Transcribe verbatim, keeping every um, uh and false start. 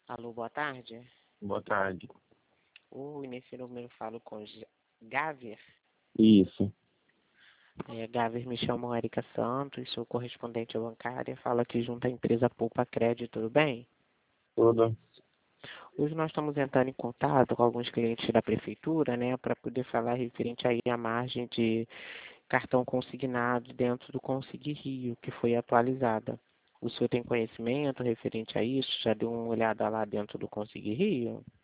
Alô, boa tarde. Boa tarde. Oi, nesse número eu falo com G- Gaver. Isso. É, Gaver, me chamo Erika Santos, sou correspondente bancária, falo aqui junto à empresa Poupa Crédito, tudo bem? Tudo. Hoje nós estamos entrando em contato com alguns clientes da prefeitura, né, para poder falar referente aí à margem de cartão consignado dentro do Consigne Rio, que foi atualizada. O senhor tem conhecimento referente a isso? Já deu uma olhada lá dentro do Consigne Rio?